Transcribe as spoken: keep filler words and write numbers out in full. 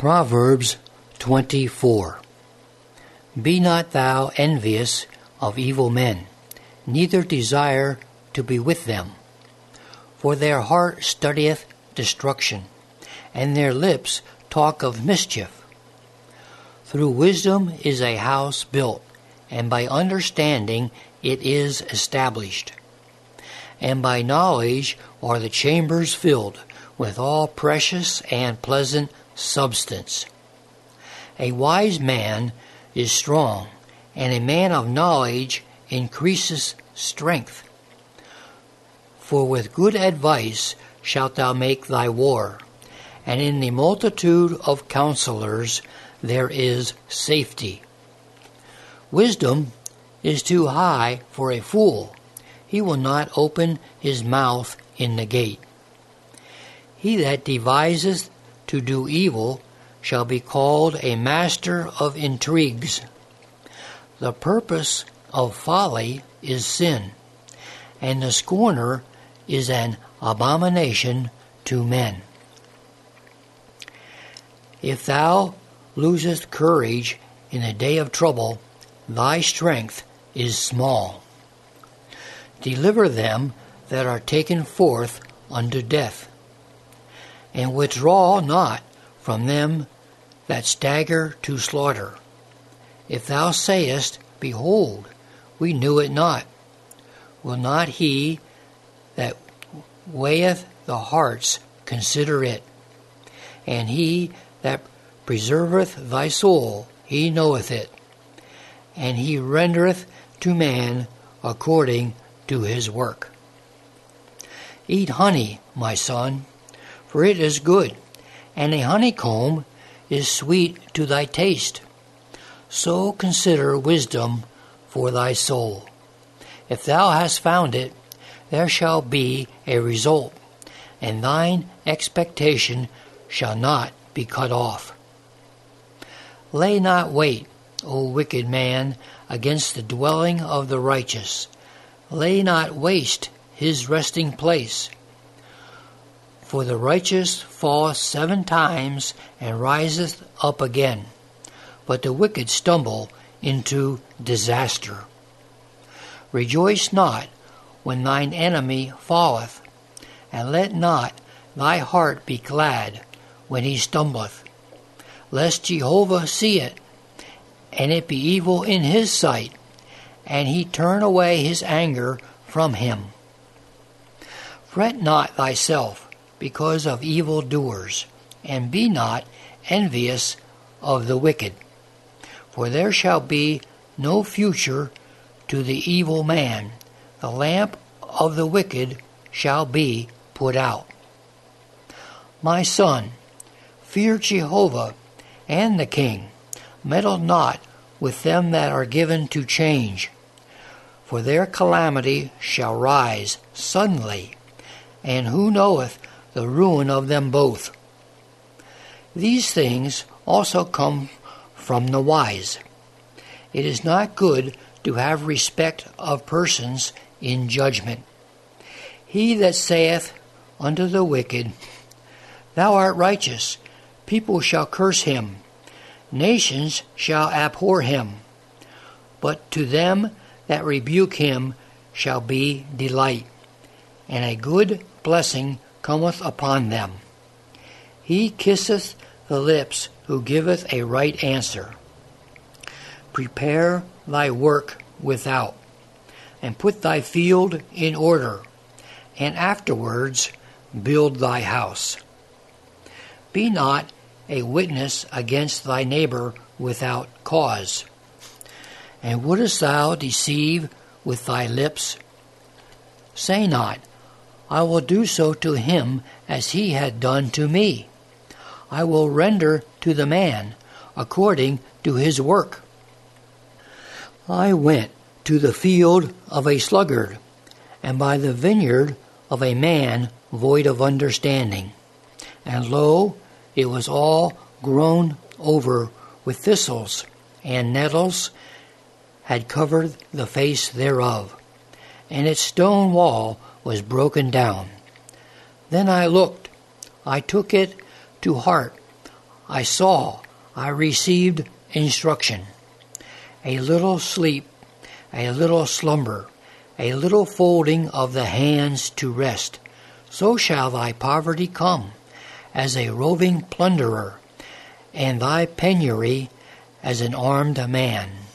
Proverbs twenty-four. Be not thou envious of evil men, neither desire to be with them. For their heart studieth destruction, and their lips talk of mischief. Through wisdom is a house built, and by understanding it is established. And by knowledge are the chambers filled with all precious and pleasant substance. A wise man is strong, and a man of knowledge increases strength. For with good advice shalt thou make thy war, and in the multitude of counselors there is safety. Wisdom is too high for a fool. He will not open his mouth in the gate. He that deviseth to do evil shall be called a master of intrigues. The purpose of folly is sin, and the scorner is an abomination to men. If thou losest courage in the day of trouble, thy strength is small. Deliver them that are taken forth unto death, and withdraw not from them that stagger to slaughter. If thou sayest, Behold, we knew it not, will not he that weigheth the hearts consider it? And he that preserveth thy soul, he knoweth it, and he rendereth to man according to his work. Eat honey, my son, for it is good, and a honeycomb is sweet to thy taste. So consider wisdom for thy soul. If thou hast found it, there shall be a result, and thine expectation shall not be cut off. Lay not wait, O wicked man, against the dwelling of the righteous. Lay not waste his resting place. For the righteous falleth seven times and riseth up again, but the wicked stumble into disaster. Rejoice not when thine enemy falleth, and let not thy heart be glad when he stumbleth, lest Jehovah see it, and it be evil in his sight, and he turn away his anger from him. Fret not thyself because of evil doers, and be not envious of the wicked. For there shall be no future to the evil man. The lamp of the wicked shall be put out. My son, fear Jehovah and the king. Meddle not with them that are given to change. For their calamity shall rise suddenly, and who knoweth the ruin of them both? These things also come from the wise. It is not good to have respect of persons in judgment. He that saith unto the wicked, Thou art righteous, people shall curse him, nations shall abhor him, but to them that rebuke him shall be delight, and a good blessing cometh upon them. He kisseth the lips who giveth a right answer. Prepare thy work without, and put thy field in order, and afterwards build thy house. Be not a witness against thy neighbor without cause. And wouldest thou deceive with thy lips? Say not, I will do so to him as he had done to me. I will render to the man according to his work. I went to the field of a sluggard, and by the vineyard of a man void of understanding. And lo, it was all grown over with thistles, and nettles had covered the face thereof, and its stone wall was broken down. Then I looked, I took it to heart, I saw, I received instruction. A little sleep, a little slumber, a little folding of the hands to rest. So shall thy poverty come, as a roving plunderer, and thy penury as an armed man.